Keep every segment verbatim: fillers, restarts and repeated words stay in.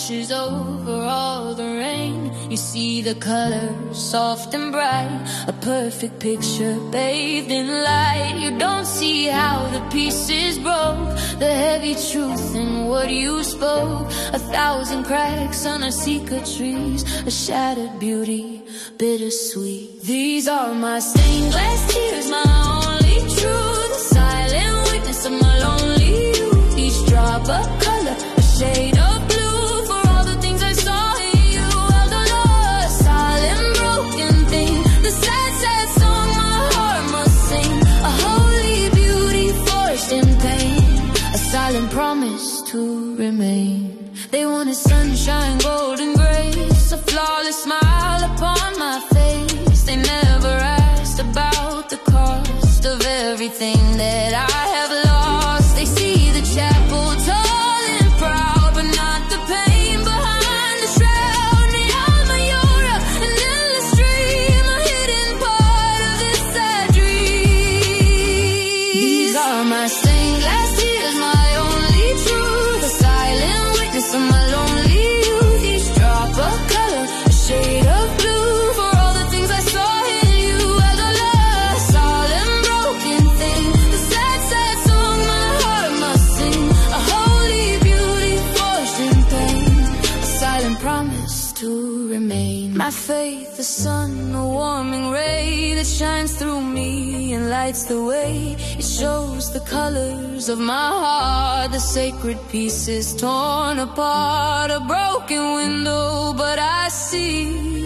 washes over all the rain. You see the colors soft and bright, a perfect picture bathed in light. You don't see how the pieces broke, the heavy truth in what you spoke. A thousand cracks on our secret trees, a shattered beauty, bittersweet. These are my stained glass tears, my only truth, a silent witness of my lonely youth. Each drop of color, a shade of blue, for all the things I saw in you. Held a lost, silent, broken thing, the sad, sad song my heart must sing. A holy beauty forged in pain, a silent promise to remain. They wanted sunshine, golden grace, a flawless smile upon my face. They never asked about the cost of everything that I have lost. They see the chapel tall and proud, but not the pain behind the shroud. The Alma Yora, an endless dream, a hidden part of this sad dream. These are my stained glass tears, my only truth, a silent witness of my lonely youth. Each drop of color, a shade of blue, for all the things I saw in you. As a lost, solemn, broken thing, the sad, sad song my heart must sing. A holy beauty forged in pain, a silent promise to remain. My faith, the sun, a warming ray that shines through me and lights the way. It shows the colors of my heart, the sacred pieces torn apart. A broken window, but I see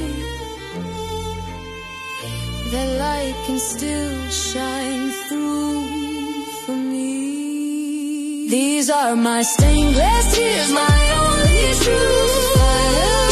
that light can still shine through for me. These are my stained glass tears, my only truth.